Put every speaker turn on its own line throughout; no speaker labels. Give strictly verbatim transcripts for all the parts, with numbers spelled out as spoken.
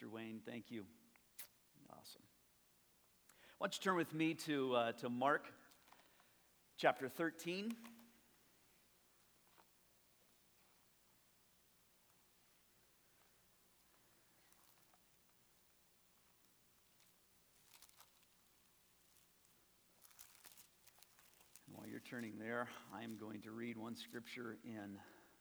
Pastor Wayne. Thank you. Awesome. Why don't you turn with me to, uh, to Mark chapter thirteen. And while you're turning there, I am going to read one scripture in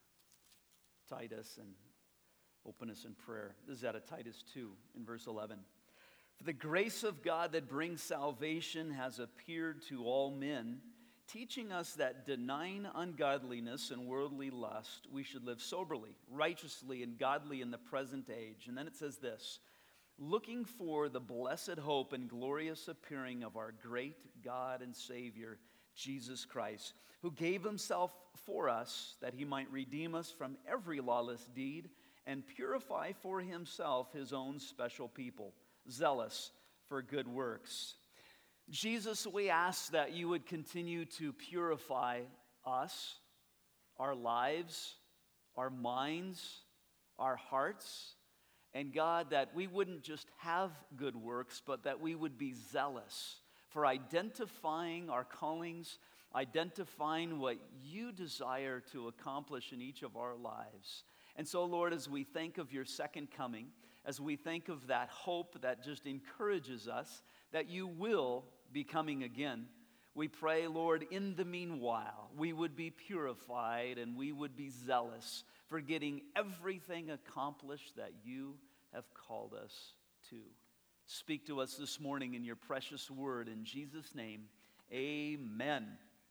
Titus and open us in prayer. This is out of Titus two in verse eleven. For the grace of God that brings salvation has appeared to all men, teaching us that denying ungodliness and worldly lust, we should live soberly, righteously, and godly in the present age. And then it says this, looking for the blessed hope and glorious appearing of our great God and Savior, Jesus Christ, who gave himself for us that he might redeem us from every lawless deed and purify for himself his own special people, zealous for good works. Jesus, we ask that you would continue to purify us, our lives, our minds, our hearts, and God, that we wouldn't just have good works, but that we would be zealous for identifying our callings, identifying what you desire to accomplish in each of our lives. And so, Lord, as we think of your second coming, as we think of that hope that just encourages us that you will be coming again, we pray, Lord, in the meanwhile, we would be purified and we would be zealous for getting everything accomplished that you have called us to. Speak to us this morning in your precious word. In Jesus' name, amen.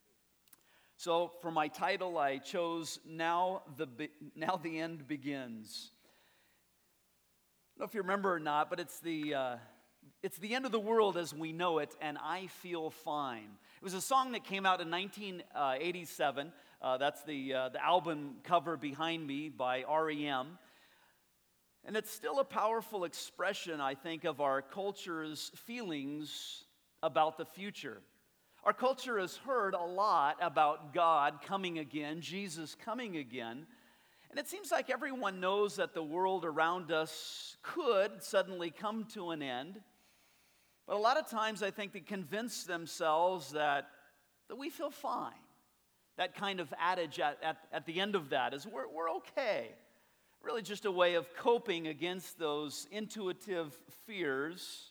So for my title, I chose Now the, Be- Now the End Begins. I don't know if you remember or not, but it's the, uh, it's the end of the world as we know it, and I feel fine. It was a song that came out in nineteen eighty-seven. Uh, that's the, uh, the album cover behind me by R E M. And it's still a powerful expression, I think, of our culture's feelings about the future. Our culture has heard a lot about God coming again, Jesus coming again. And it seems like everyone knows that the world around us could suddenly come to an end. But a lot of times I think they convince themselves that, that we feel fine. That kind of adage at, at, at the end of that is we're, we're okay. Really just a way of coping against those intuitive fears.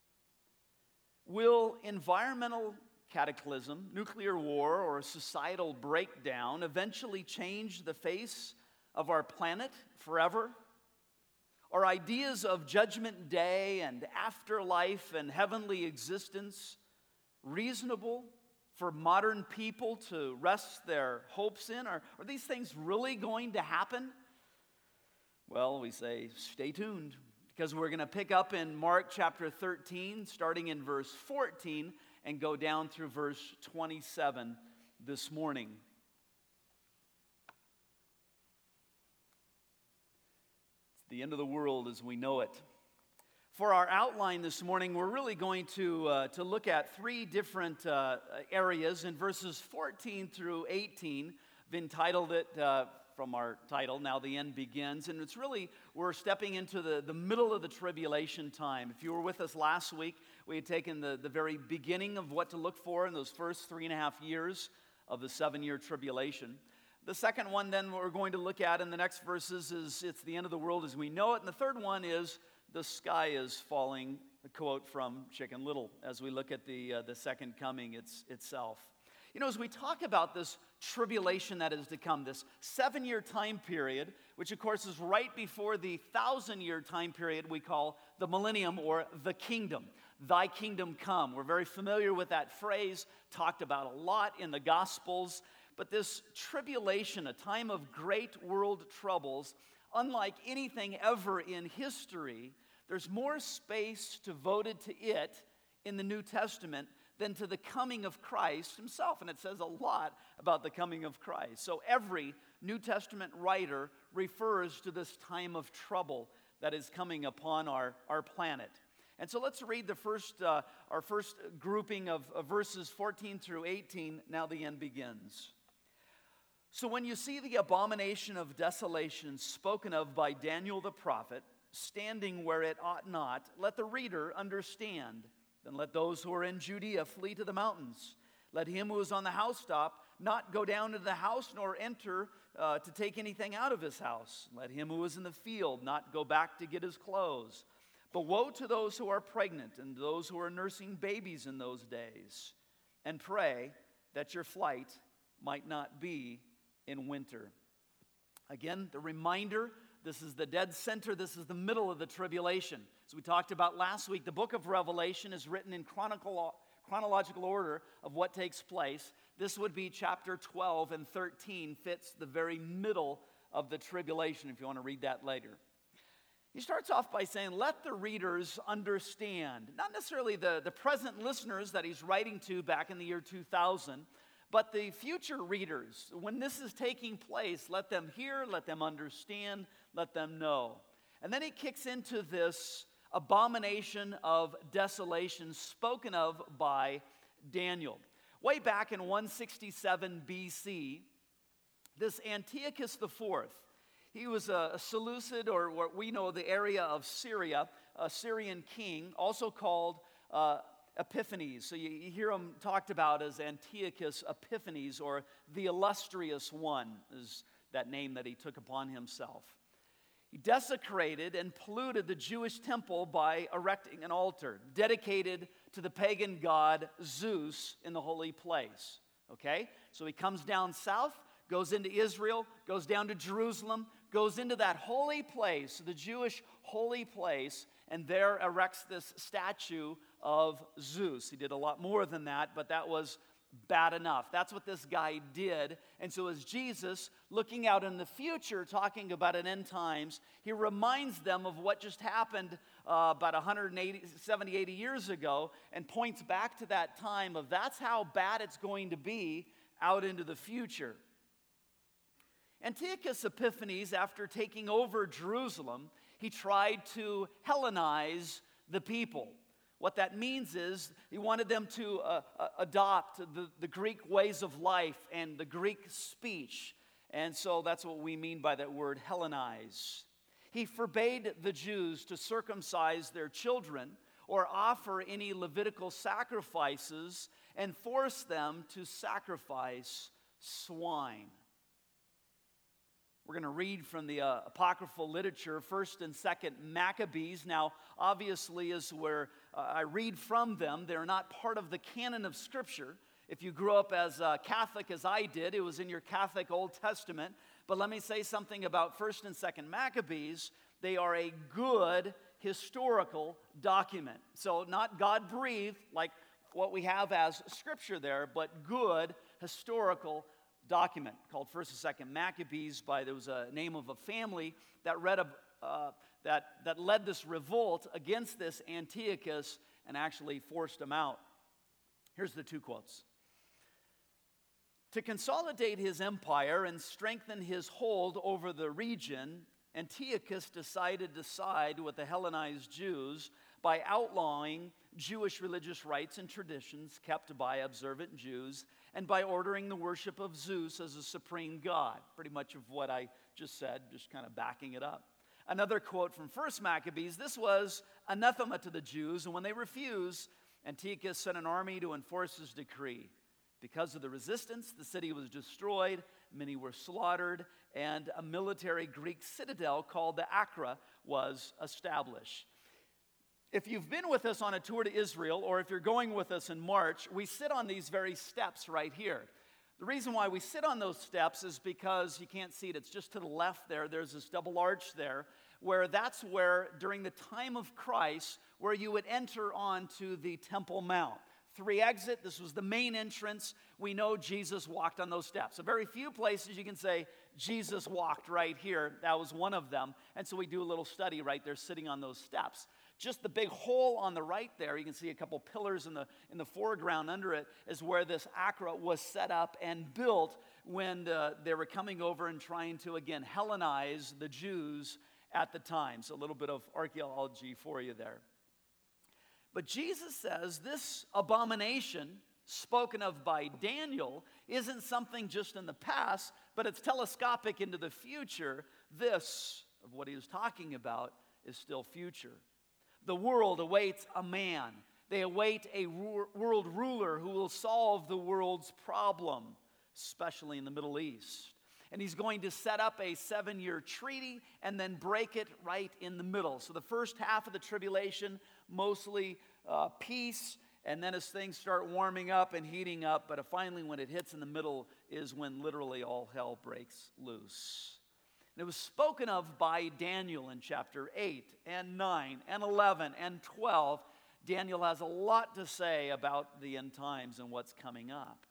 Will environmental cataclysm, nuclear war, or societal breakdown eventually change the face of our planet forever? Are ideas of judgment day and afterlife and heavenly existence reasonable for modern people to rest their hopes in? Are, are these things really going to happen? Well, we say, stay tuned, because we're going to pick up in Mark chapter thirteen, starting in verse fourteen, and go down through verse twenty-seven this morning. It's the end of the world as we know it. For our outline this morning, we're really going to, uh, to look at three different uh, areas in verses fourteen through eighteen. I've entitled it, uh, from our title, Now the End Begins. And it's really, we're stepping into the, the middle of the tribulation time. If you were with us last week, we had taken the, the very beginning of what to look for in those first three and a half years of the seven-year tribulation. The second one then we're going to look at in the next verses is it's the end of the world as we know it. And the third one is the sky is falling, a quote from Chicken Little, as we look at the, uh, the second coming it's, itself. You know, as we talk about this tribulation that is to come, this seven-year time period, which of course is right before the thousand-year time period we call the millennium or the kingdom. Thy kingdom come. We're very familiar with that phrase, talked about a lot in the Gospels. But this tribulation, a time of great world troubles, unlike anything ever in history, there's more space devoted to it in the New Testament than to the coming of Christ himself. And it says a lot about the coming of Christ. So every New Testament writer refers to this time of trouble that is coming upon our, our planet. And so let's read the first, uh, our first grouping of, of verses fourteen through eighteen. Now the end begins. So when you see the abomination of desolation spoken of by Daniel the prophet, standing where it ought not, let the reader understand. Then let those who are in Judea flee to the mountains. Let him who is on the housetop not go down into the house, nor enter uh, to take anything out of his house. Let him who is in the field not go back to get his clothes. But woe to those who are pregnant and those who are nursing babies in those days. And pray that your flight might not be in winter. Again, the reminder, this is the dead center, this is the middle of the tribulation. As we talked about last week, the book of Revelation is written in chronicle, chronological order of what takes place. This would be chapter twelve, and thirteen fits the very middle of the tribulation, if you want to read that later. He starts off by saying, let the readers understand. Not necessarily the, the present listeners that he's writing to back in the year two thousand, but the future readers. When this is taking place, let them hear, let them understand, let them know. And then he kicks into this abomination of desolation spoken of by Daniel. Way back in one sixty-seven B C, this Antiochus the Fourth, he was a Seleucid, or what we know the area of Syria, a Syrian king, also called uh, Epiphanes. So you, you hear him talked about as Antiochus Epiphanes, or the illustrious one, is that name that he took upon himself. He desecrated and polluted the Jewish temple by erecting an altar dedicated to the pagan god Zeus in the holy place. Okay? So he comes down south, goes into Israel, goes down to Jerusalem, goes into that holy place, the Jewish holy place, and there erects this statue of Zeus. He did a lot more than that, but that was bad enough. That's what this guy did. And so as Jesus, looking out in the future, talking about an end times, he reminds them of what just happened uh, about one hundred eighty, seventy, eighty years ago, and points back to that time of that's how bad it's going to be out into the future. Antiochus Epiphanes, after taking over Jerusalem, he tried to Hellenize the people. What that means is he wanted them to uh, uh, adopt the, the Greek ways of life and the Greek speech. And so that's what we mean by that word, Hellenize. He forbade the Jews to circumcise their children or offer any Levitical sacrifices, and forced them to sacrifice swine. We're going to read from the uh, apocryphal literature, First and Second Maccabees. Now, obviously, is where uh, I read from them. They're not part of the canon of Scripture. If you grew up as uh, Catholic as I did, it was in your Catholic Old Testament. But let me say something about First and Second Maccabees. They are a good historical document. So not God-breathed, like what we have as Scripture there, but good historical document called First and Second Maccabees. By there was a name of a family that read a, uh, that that led this revolt against this Antiochus and actually forced him out. Here's the two quotes. To consolidate his empire and strengthen his hold over the region, Antiochus decided to side with the Hellenized Jews by outlawing Jewish religious rites and traditions kept by observant Jews, and by ordering the worship of Zeus as a supreme god. Pretty much of what I just said, just kind of backing it up. Another quote from First Maccabees, this was anathema to the Jews, and when they refused, Antiochus sent an army to enforce his decree. Because of the resistance, the city was destroyed, many were slaughtered, and a military Greek citadel called the Acra was established. If you've been with us on a tour to Israel, or if you're going with us in March, we sit on these very steps right here. The reason why we sit on those steps is because you can't see it. It's just to the left there. There's this double arch there, where that's where, during the time of Christ, where you would enter onto the Temple Mount. Three exit, this was the main entrance. We know Jesus walked on those steps. So very few places you can say, Jesus walked right here. That was one of them. And so we do a little study right there sitting on those steps. Just the big hole on the right there, you can see a couple pillars in the in the foreground under it, is where this Acra was set up and built when the, they were coming over and trying to, again, Hellenize the Jews at the time. So a little bit of archaeology for you there. But Jesus says this abomination spoken of by Daniel isn't something just in the past, but it's telescopic into the future. This, of what he was talking about, is still future. The world awaits a man. They await a ru- world ruler who will solve the world's problem, especially in the Middle East. And he's going to set up a seven-year treaty and then break it right in the middle. So the first half of the tribulation, mostly uh, peace, and then as things start warming up and heating up, but finally when it hits in the middle is when literally all hell breaks loose. And it was spoken of by Daniel in chapter eight and nine and eleven and twelve. Daniel has a lot to say about the end times and what's coming up.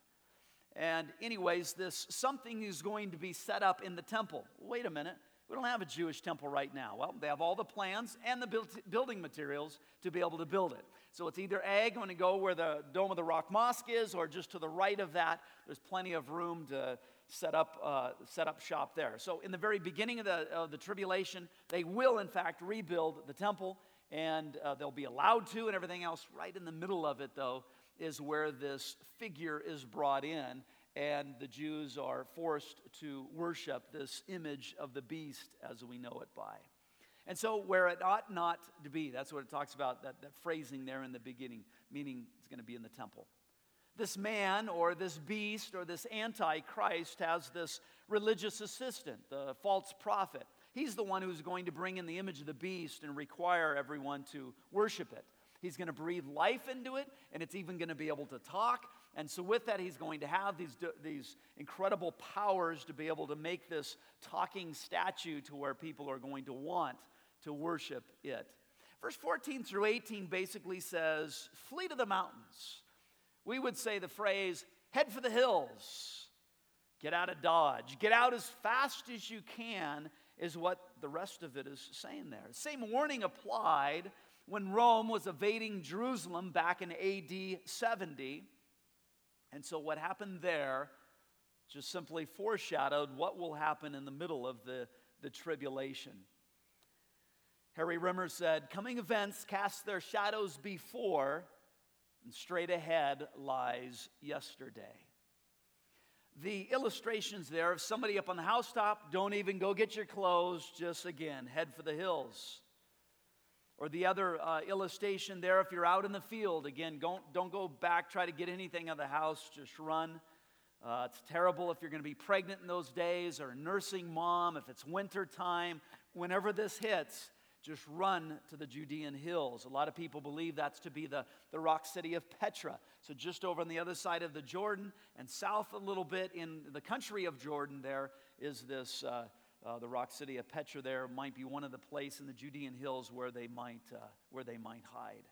And anyways, this something is going to be set up in the temple. Wait a minute. We don't have a Jewish temple right now. Well, they have all the plans and the build, building materials to be able to build it. So it's either A, going to go where the Dome of the Rock Mosque is, or just to the right of that, there's plenty of room to set up uh, set up shop there. So in the very beginning of the, of the tribulation, they will, in fact, rebuild the temple, and uh, they'll be allowed to, and everything else. Right in the middle of it, though, is where this figure is brought in, and the Jews are forced to worship this image of the beast as we know it by. And so where it ought not to be, that's what it talks about, that, that phrasing there in the beginning, meaning it's going to be in the temple. This man or this beast or this antichrist has this religious assistant, the false prophet. He's the one who's going to bring in the image of the beast and require everyone to worship it. He's going to breathe life into it, and it's even going to be able to talk. And so with that, he's going to have these, these incredible powers to be able to make this talking statue to where people are going to want to worship it. Verse fourteen through eighteen basically says, flee to the mountains. We would say the phrase, head for the hills. Get out of Dodge. Get out as fast as you can is what the rest of it is saying there. The same warning applied when Rome was invading Jerusalem back in A D seventy. And so what happened there just simply foreshadowed what will happen in the middle of the, the tribulation. Harry Rimmer said, coming events cast their shadows before, and straight ahead lies yesterday. The illustrations there of somebody up on the housetop, don't even go get your clothes, just again, head for the hills. Or the other uh, illustration there, if you're out in the field, again, don't, don't go back, try to get anything out of the house, just run. Uh, it's terrible if you're going to be pregnant in those days or a nursing mom, if it's winter time. Whenever this hits, just run to the Judean hills. A lot of people believe that's to be the, the rock city of Petra. So just over on the other side of the Jordan and south a little bit in the country of Jordan there is this uh, Uh, the rock city of Petra there might be one of the places in the Judean hills where they might, uh, where they might hide.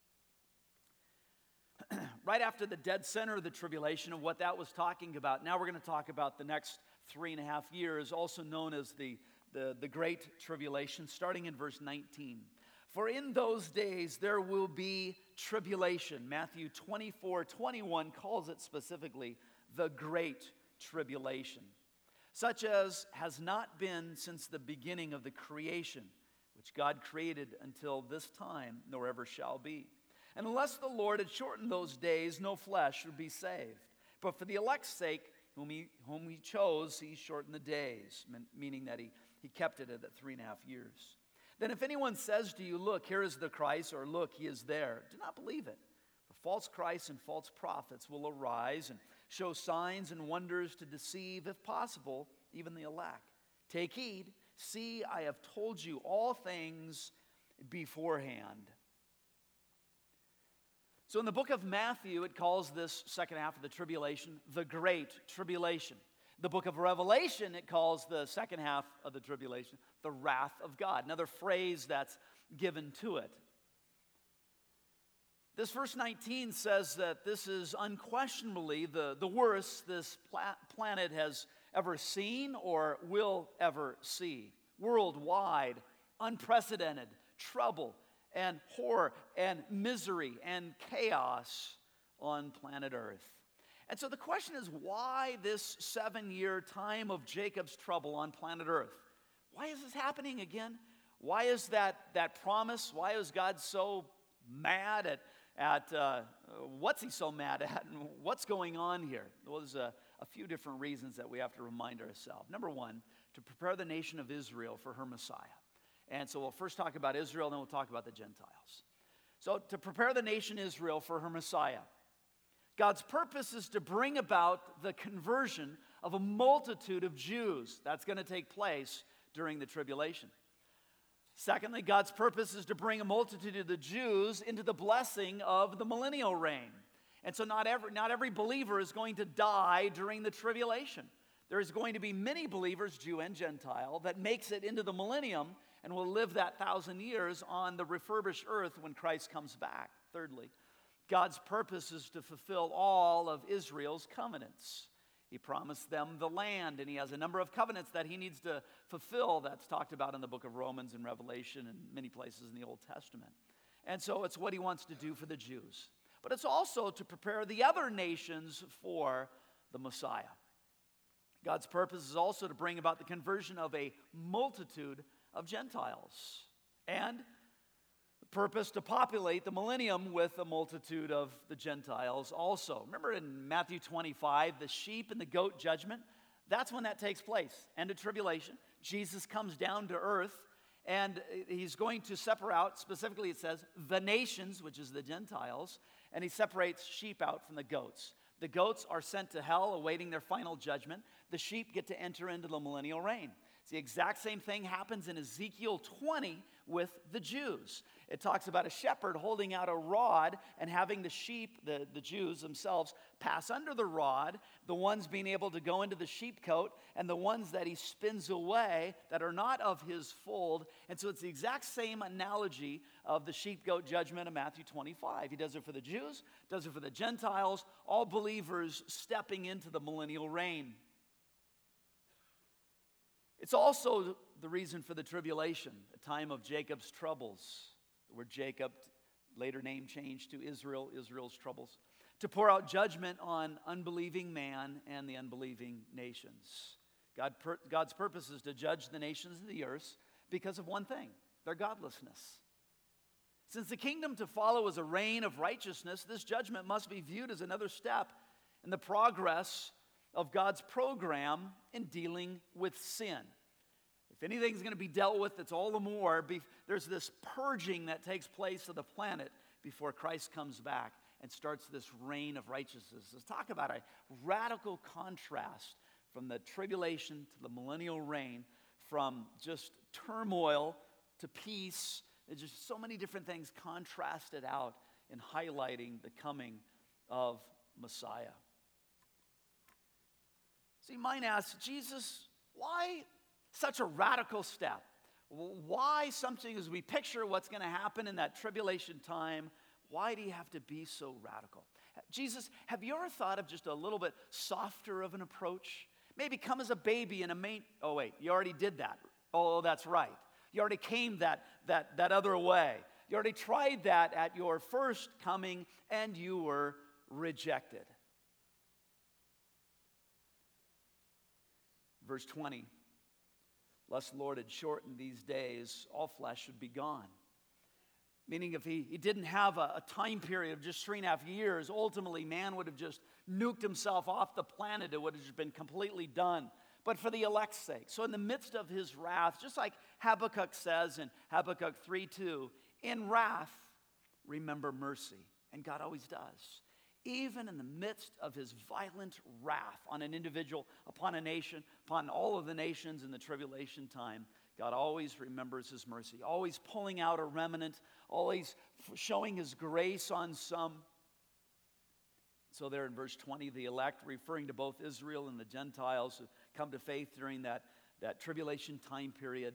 Right after the dead center of the tribulation of what that was talking about, now we're going to talk about the next three and a half years, also known as the, the, the Great Tribulation, starting in verse nineteen. For in those days there will be tribulation. Matthew twenty-four twenty-one calls it specifically the Great Tribulation, such as has not been since the beginning of the creation, which God created until this time, nor ever shall be. And unless the Lord had shortened those days, no flesh would be saved. But for the elect's sake, whom he, whom he chose, he shortened the days, meaning that he, he kept it at three and a half years. Then if anyone says to you, look, here is the Christ, or look, he is there, do not believe it. For false Christs and false prophets will arise and show signs and wonders to deceive, if possible, even the elect. Take heed, see, I have told you all things beforehand. So in the book of Matthew, it calls this second half of the tribulation the Great Tribulation. The book of Revelation, it calls the second half of the tribulation the wrath of God. Another phrase that's given to it. This verse nineteen says that this is unquestionably the, the worst this pla- planet has ever seen or will ever see. Worldwide, unprecedented trouble and horror and misery and chaos on planet Earth. And so the question is, why this seven-year time of Jacob's trouble on planet Earth? Why is this happening again? Why is that, that promise? Why is God so mad at At uh, what's he so mad at and what's going on here? Well, there's a, a few different reasons that we have to remind ourselves. Number one, to prepare the nation of Israel for her Messiah. And so we'll first talk about Israel, then we'll talk about the Gentiles. So to prepare the nation Israel for her Messiah, God's purpose is to bring about the conversion of a multitude of Jews. That's going to take place during the tribulation. Secondly, God's purpose is to bring a multitude of the Jews into the blessing of the millennial reign. And so not every, not every believer is going to die during the tribulation. There is going to be many believers, Jew and Gentile, that makes it into the millennium and will live that thousand years on the refurbished earth when Christ comes back. Thirdly, God's purpose is to fulfill all of Israel's covenants. He promised them the land, and he has a number of covenants that he needs to fulfill. That's talked about in the book of Romans and Revelation and many places in the Old Testament. And so it's what he wants to do for the Jews. But it's also to prepare the other nations for the Messiah. God's purpose is also to bring about the conversion of a multitude of Gentiles. And the purpose to populate the millennium with a multitude of the Gentiles also. Remember in Matthew twenty-five, the sheep and the goat judgment? That's when that takes place. End of tribulation. Jesus comes down to earth, and he's going to separate out, specifically it says, the nations, which is the Gentiles, and he separates sheep out from the goats. The goats are sent to hell, awaiting their final judgment. The sheep get to enter into the millennial reign. It's the exact same thing happens in Ezekiel twenty with the Jews. It talks about a shepherd holding out a rod and having the sheep, the, the Jews themselves, pass under the rod, the ones being able to go into the sheepcote, and the ones that he spins away that are not of his fold. And so it's the exact same analogy of the sheep-goat judgment of Matthew twenty-five. He does it for the Jews, does it for the Gentiles, all believers stepping into the millennial reign. It's also the reason for the tribulation, a time of Jacob's troubles. The word Jacob, later name changed to Israel, Israel's troubles, to pour out judgment on unbelieving man and the unbelieving nations. God, per, God's purpose is to judge the nations of the earth because of one thing, their godlessness. Since the kingdom to follow is a reign of righteousness, this judgment must be viewed as another step in the progress of God's program in dealing with sin. If anything's going to be dealt with, it's all the more. Be, there's this purging that takes place of the planet before Christ comes back and starts this reign of righteousness. Let's talk about a radical contrast from the tribulation to the millennial reign, from just turmoil to peace. There's just so many different things contrasted out in highlighting the coming of Messiah. So you might ask, Jesus, why such a radical step? Why something, as we picture what's going to happen in that tribulation time, why do you have to be so radical? Jesus, have you ever thought of just a little bit softer of an approach? Maybe come as a baby in a main... Oh, wait, you already did that. Oh, that's right. You already came that, that, that other way. You already tried that at your first coming, and you were rejected. Verse twenty, lest Lord had shortened these days, all flesh would be gone. Meaning if he, he didn't have a, a time period of just three and a half years, ultimately man would have just nuked himself off the planet. It would have just been completely done. But for the elect's sake. So in the midst of his wrath, just like Habakkuk says in Habakkuk three two, in wrath, remember mercy. And God always does. Even in the midst of his violent wrath on an individual, upon a nation, upon all of the nations in the tribulation time, God always remembers his mercy, always pulling out a remnant, always showing his grace on some. So there in verse twenty, the elect, referring to both Israel and the Gentiles who come to faith during that, that tribulation time period.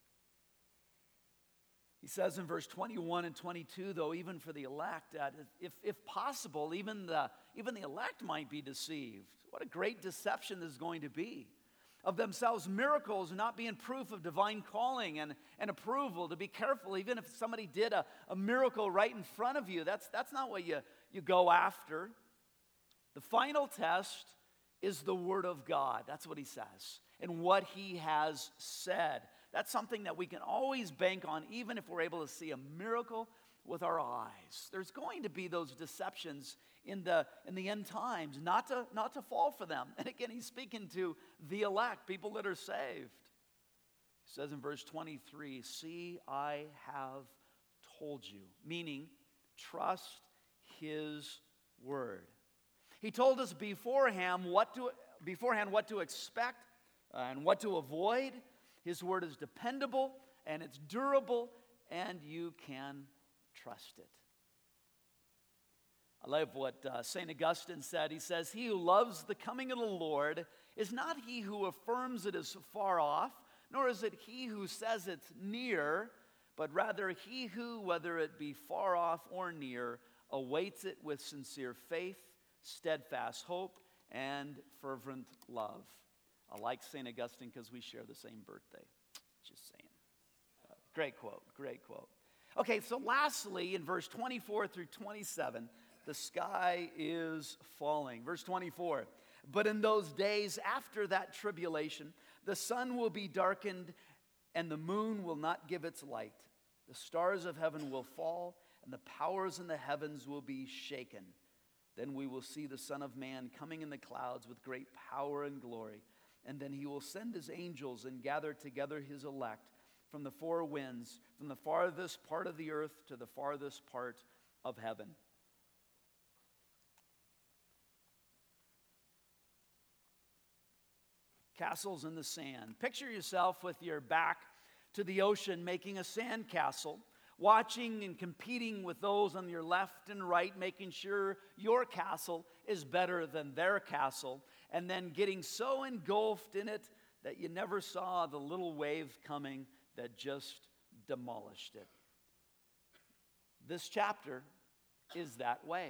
He says in verse twenty-one and twenty-two, though, even for the elect, that if, if possible, even the, even the elect might be deceived. What a great deception this is going to be. Of themselves, miracles not being proof of divine calling and, and approval. To be careful, even if somebody did a, a miracle right in front of you, that's, that's not what you, you go after. The final test is the Word of God. That's what he says. And what he has said. That's something that we can always bank on, even if we're able to see a miracle with our eyes. There's going to be those deceptions in the in the end times, not to, not to fall for them. And again, he's speaking to the elect, people that are saved. He says in verse twenty-three, see, I have told you, meaning trust his word. He told us beforehand what to, beforehand what to expect uh, and what to avoid. His word is dependable and it's durable and you can trust it. I love what uh, Saint Augustine said. He says, he who loves the coming of the Lord is not he who affirms it is far off, nor is it he who says it's near, but rather he who, whether it be far off or near, awaits it with sincere faith, steadfast hope, and fervent love. I like Saint Augustine because we share the same birthday. Just saying. Uh, great quote, great quote. Okay, so lastly, in verse twenty-four through twenty-seven, the sky is falling. Verse twenty-four, but in those days after that tribulation, the sun will be darkened and the moon will not give its light. The stars of heaven will fall and the powers in the heavens will be shaken. Then we will see the Son of Man coming in the clouds with great power and glory. And then he will send his angels and gather together his elect from the four winds, from the farthest part of the earth to the farthest part of heaven. Castles in the sand. Picture yourself with your back to the ocean making a sand castle, watching and competing with those on your left and right, making sure your castle is better than their castle, and then getting so engulfed in it that you never saw the little wave coming that just demolished it. This chapter is that wave.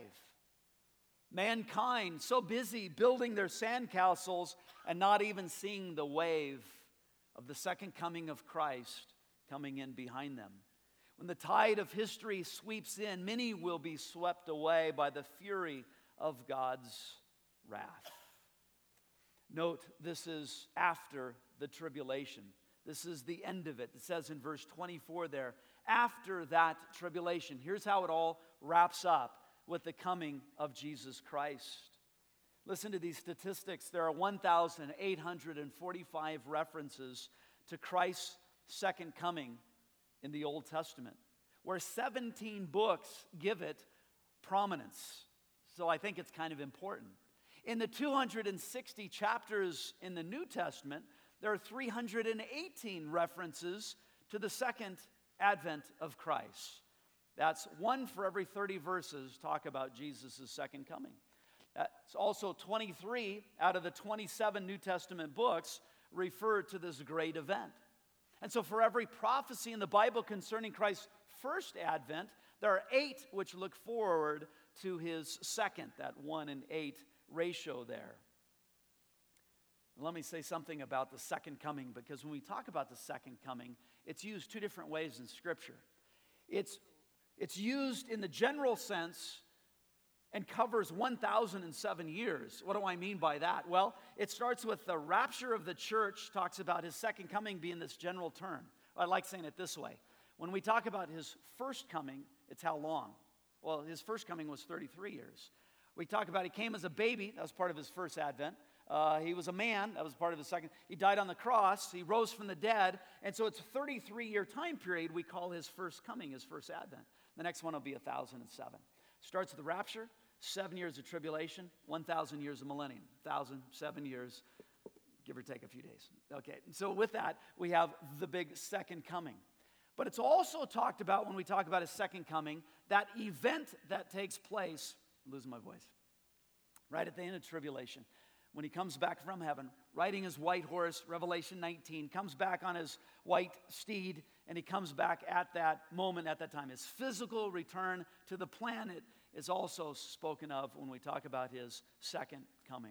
Mankind so busy building their sandcastles and not even seeing the wave of the second coming of Christ coming in behind them. When the tide of history sweeps in, many will be swept away by the fury of God's wrath. Note, this is after the tribulation. This is the end of it. It says in verse twenty-four there, after that tribulation. Here's how it all wraps up with the coming of Jesus Christ. Listen to these statistics. There are one thousand eight hundred forty-five references to Christ's second coming in the Old Testament, where seventeen books give it prominence. So I think it's kind of important. In the two hundred sixty chapters in the New Testament, there are three hundred eighteen references to the second advent of Christ. That's one for every thirty verses talk about Jesus' second coming. That's also twenty-three out of the twenty-seven New Testament books refer to this great event. And so for every prophecy in the Bible concerning Christ's first advent, there are eight which look forward to his second, that one and eight ratio there. Let me say something about the second coming, because when we talk about the second coming, it's used two different ways in Scripture. It's, it's used in the general sense and covers one thousand seven years. What do I mean by that? Well, it starts with the rapture of the church, talks about his second coming being this general term. I like saying it this way. When we talk about his first coming, it's how long? Well, his first coming was thirty-three years. We talk about he came as a baby. That was part of his first advent. Uh, he was a man. That was part of his second. He died on the cross. He rose from the dead. And so it's a thirty-three-year time period we call his first coming, his first advent. The next one will be one thousand seven. Starts with the rapture, seven years of tribulation, one thousand years of millennium, one thousand seven years, give or take a few days. Okay, so with that, we have the big second coming. But it's also talked about when we talk about his second coming, that event that takes place, I'm losing my voice, right at the end of tribulation. When he comes back from heaven, riding his white horse, Revelation nineteen, comes back on his white steed, and he comes back at that moment, at that time. His physical return to the planet is also spoken of when we talk about his second coming.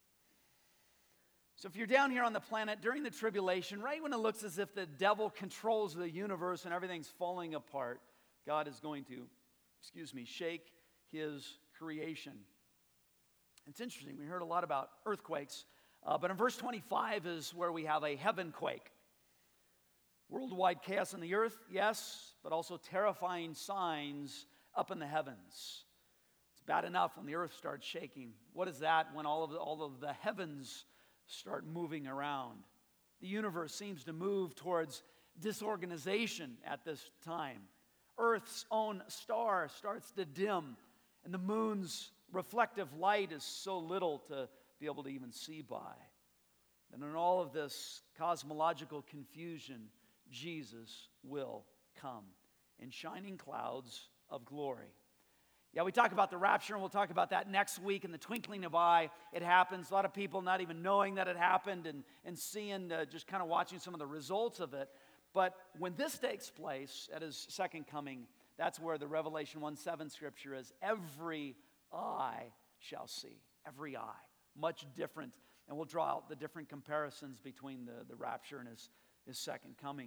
So if you're down here on the planet during the tribulation, right when it looks as if the devil controls the universe and everything's falling apart, God is going to, excuse me, shake his creation. It's interesting. We heard a lot about earthquakes, uh, but in verse twenty-five is where we have a heaven quake. Worldwide chaos on the earth, yes, but also terrifying signs up in the heavens. It's bad enough when the earth starts shaking. What is that when all of the, all of the heavens start moving around? The universe seems to move towards disorganization at this time. Earth's own star starts to dim, and the moon's reflective light is so little to be able to even see by. And in all of this cosmological confusion, Jesus will come in shining clouds of glory. Yeah, we talk about the rapture, and we'll talk about that next week. In the twinkling of an eye, it happens. A lot of people not even knowing that it happened and, and seeing, uh, just kind of watching some of the results of it. But when this takes place at his second coming, that's where the Revelation one seven scripture is. Every eye shall see. Every eye. Much different. And we'll draw out the different comparisons between the, the rapture and his, his second coming.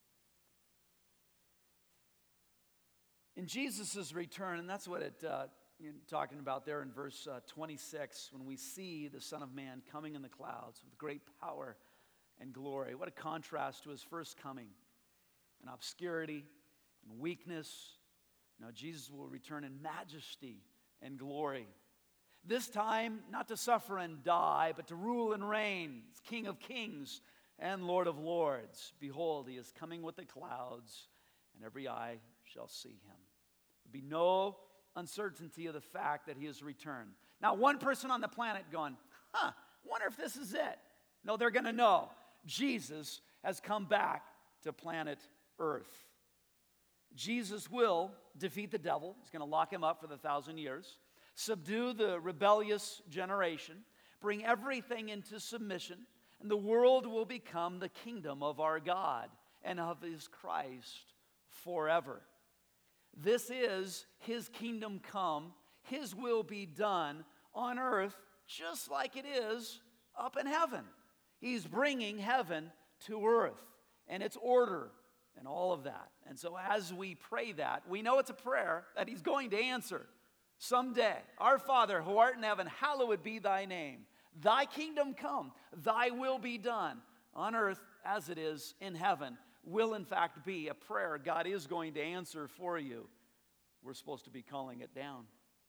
In Jesus' return, and that's what it uh, you're talking about there in verse uh, twenty-six, when we see the Son of Man coming in the clouds with great power and glory. What a contrast to his first coming. In obscurity and weakness. Now Jesus will return in majesty and glory. This time, not to suffer and die, but to rule and reign. He's King of kings and Lord of lords. Behold, he is coming with the clouds, and every eye shall see him. There'll be no uncertainty of the fact that he has returned. Now, one person on the planet going, huh, wonder if this is it. No, they're going to know. Jesus has come back to planet Earth. Jesus will defeat the devil. He's going to lock him up for the thousand years. Subdue the rebellious generation. Bring everything into submission. And the world will become the kingdom of our God and of his Christ forever. This is his kingdom come. His will be done on earth just like it is up in heaven. He's bringing heaven to earth and its order and all of that. And so as we pray that, we know it's a prayer that he's going to answer someday. Our Father who art in heaven, hallowed be thy name. Thy kingdom come, thy will be done on earth as it is in heaven. Will in fact be a prayer God is going to answer for you. We're supposed to be calling it down.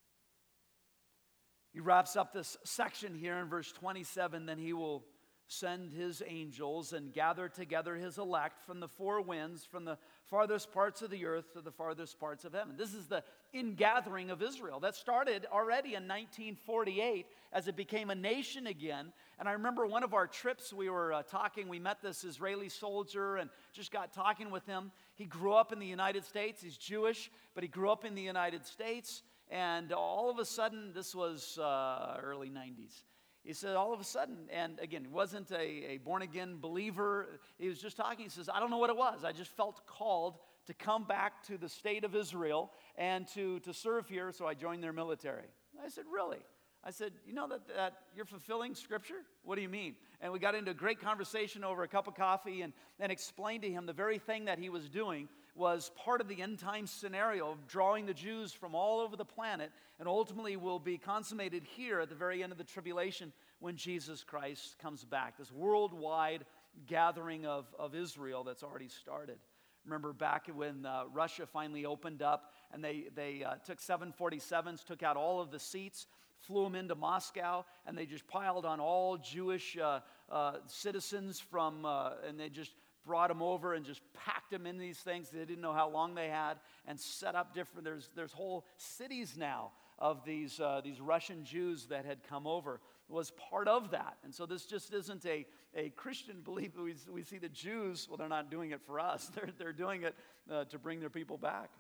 He wraps up this section here in verse twenty-seven. Then he will send his angels and gather together his elect from the four winds, from the farthest parts of the earth to the farthest parts of heaven. This is the ingathering of Israel. That started already in nineteen forty-eight as it became a nation again. And I remember one of our trips, we were uh, talking, we met this Israeli soldier and just got talking with him. He grew up in the United States. He's Jewish, but he grew up in the United States. And all of a sudden, this was uh, early nineties. He said all of a sudden, and again, he wasn't a, a born-again believer. He was just talking. He says, I don't know what it was. I just felt called to come back to the state of Israel and to, to serve here, so I joined their military. I said, really? I said, you know that, that you're fulfilling Scripture? What do you mean? And we got into a great conversation over a cup of coffee and, and explained to him the very thing that he was doing was part of the end time scenario of drawing the Jews from all over the planet and ultimately will be consummated here at the very end of the tribulation when Jesus Christ comes back. This worldwide gathering of, of Israel that's already started. Remember back when uh, Russia finally opened up and they, they uh, took seven forty-sevens, took out all of the seats, flew them into Moscow, and they just piled on all Jewish uh, uh, citizens from, uh, and they just brought them over and just packed them in these things. They didn't know how long they had, and set up different, there's, there's whole cities now of these, uh, these Russian Jews that had come over. It was part of that. And so this just isn't a, a Christian belief. We, we see the Jews, well, they're not doing it for us. They're, they're doing it uh, to bring their people back.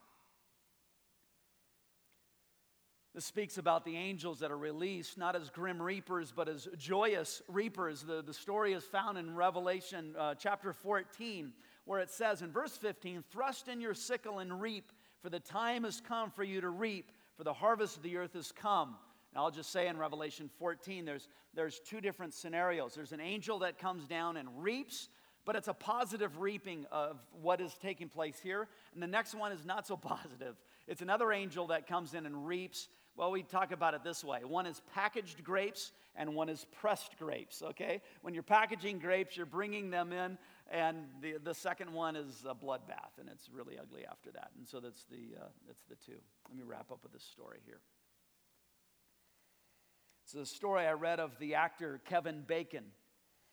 This speaks about the angels that are released, not as grim reapers, but as joyous reapers. The, the story is found in Revelation uh, chapter fourteen, where it says in verse fifteen, thrust in your sickle and reap, for the time has come for you to reap, for the harvest of the earth has come. And I'll just say in Revelation fourteen, there's, there's two different scenarios. There's an angel that comes down and reaps, but it's a positive reaping of what is taking place here. And the next one is not so positive. It's another angel that comes in and reaps. Well, we talk about it this way. One is packaged grapes and one is pressed grapes, okay? When you're packaging grapes, you're bringing them in, and the, the second one is a bloodbath, and it's really ugly after that. And so that's the, uh, that's the two. Let me wrap up with this story here. It's a story I read of the actor Kevin Bacon.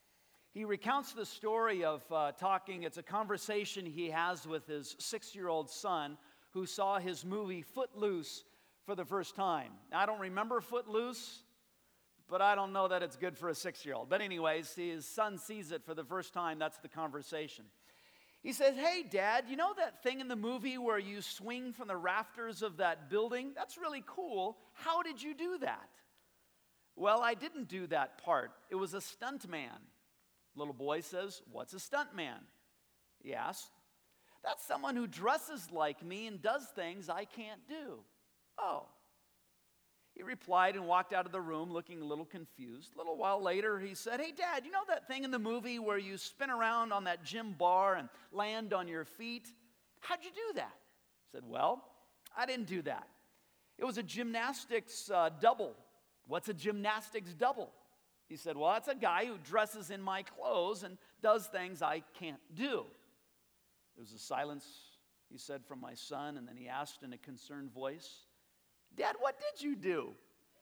He recounts the story of uh, talking, it's a conversation he has with his six-year-old son who saw his movie Footloose for the first time. Now, I don't remember Footloose, but I don't know that it's good for a six-year-old. But anyways, his son sees it for the first time. That's the conversation. He says, "Hey, Dad, you know that thing in the movie where you swing from the rafters of that building? That's really cool. How did you do that?" "Well, I didn't do that part. It was a stuntman." Little boy says, "What's a stuntman?" He asks. "That's someone who dresses like me and does things I can't do." "Oh." He replied and walked out of the room looking a little confused. A little while later, he said, "Hey, Dad, you know that thing in the movie where you spin around on that gym bar and land on your feet? How'd you do that?" He said, "Well, I didn't do that. It was a gymnastics uh, double." "What's a gymnastics double?" He said, "Well, it's a guy who dresses in my clothes and does things I can't do." There was a silence, he said, from my son, and then he asked in a concerned voice, "Dad, what did you do?"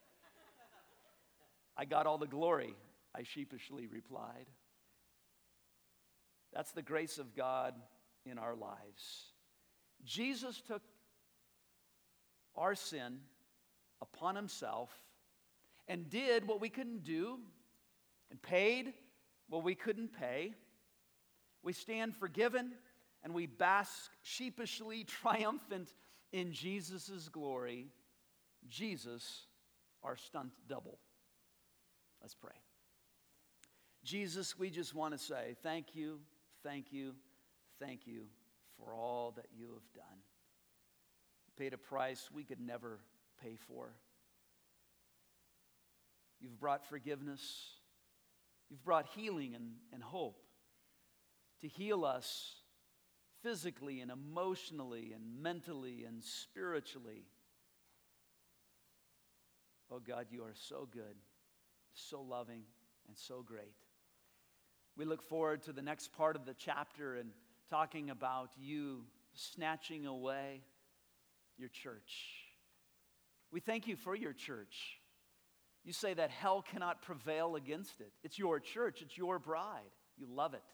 "I got all the glory," I sheepishly replied. That's the grace of God in our lives. Jesus took our sin upon himself and did what we couldn't do and paid what we couldn't pay. We stand forgiven and we bask sheepishly triumphant in Jesus' glory. Jesus, our stunt double. Let's pray. Jesus, we just want to say thank you, thank you, thank you for all that you have done. You paid a price we could never pay for. You've brought forgiveness. You've brought healing and, and hope to heal us physically and emotionally and mentally and spiritually. Oh God, you are so good, so loving, and so great. We look forward to the next part of the chapter and talking about you snatching away your church. We thank you for your church. You say that hell cannot prevail against it. It's your church. It's your bride. You love it.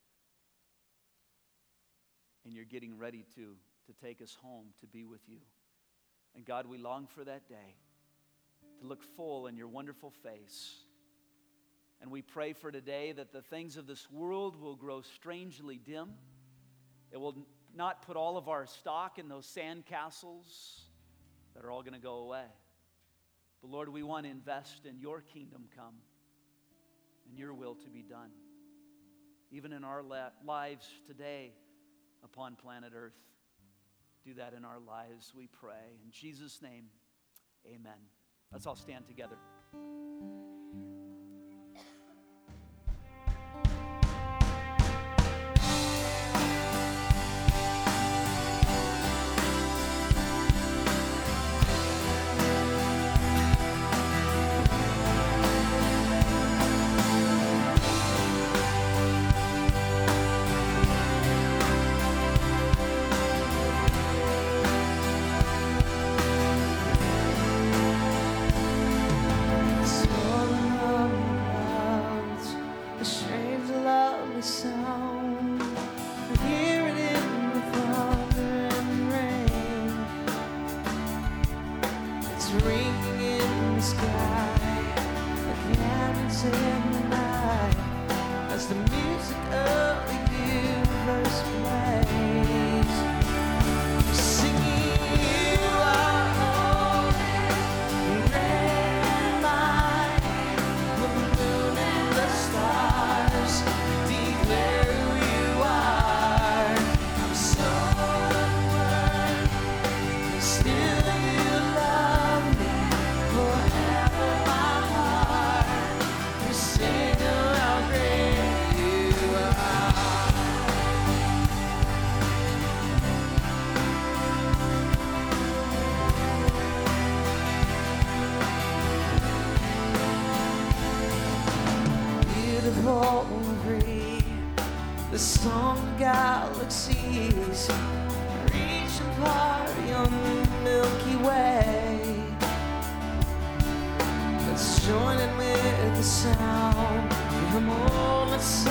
And you're getting ready to, to take us home to be with you. And God, we long for that day to look full in your wonderful face. And we pray for today that the things of this world will grow strangely dim. It will not put all of our stock in those sandcastles that are all going to go away. But Lord, we want to invest in your kingdom come and your will to be done. Even in our la- lives today upon planet Earth. Do that in our lives, we pray. In Jesus' name, amen. Let's all stand together.
The song galaxies reach and party on the Milky Way. Let's join in with the sound. Come on, let's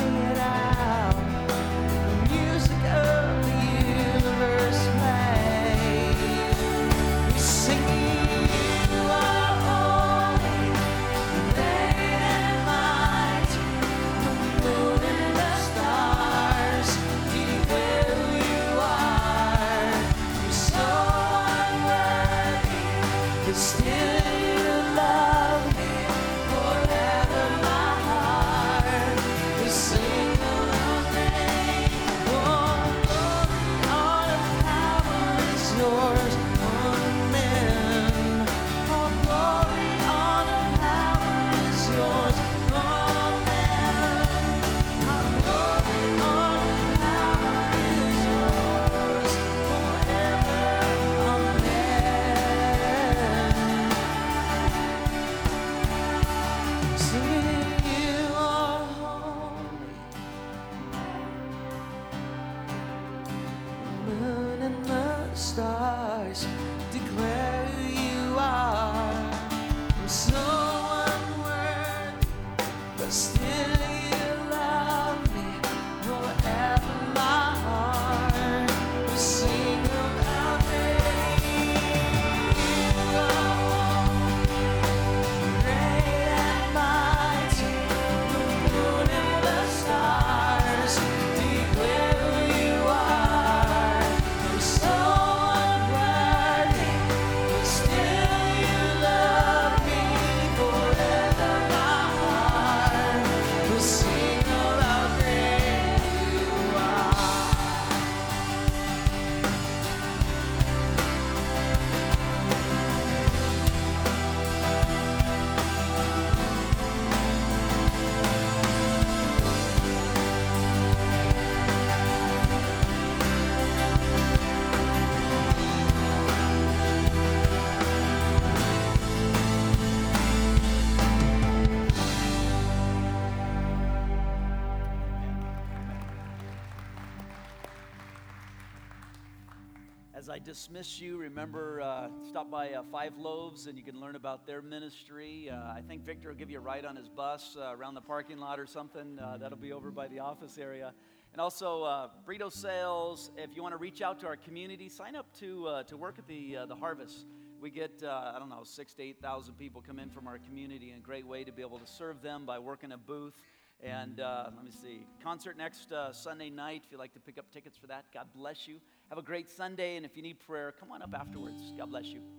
As I dismiss you, remember, uh, stop by uh, Five Loaves and you can learn about their ministry. Uh, I think Victor will give you a ride on his bus uh, around the parking lot or something. Uh, that'll be over by the office area. And also, uh, burrito sales. If you want to reach out to our community, sign up to uh, to work at the uh, the harvest. We get, uh, I don't know, six to eight thousand people come in from our community, and a great way to be able to serve them by working a booth. And uh, let me see, concert next uh, Sunday night. If you'd like to pick up tickets for that, God bless you. Have a great Sunday, and if you need prayer, come on up afterwards. God bless you.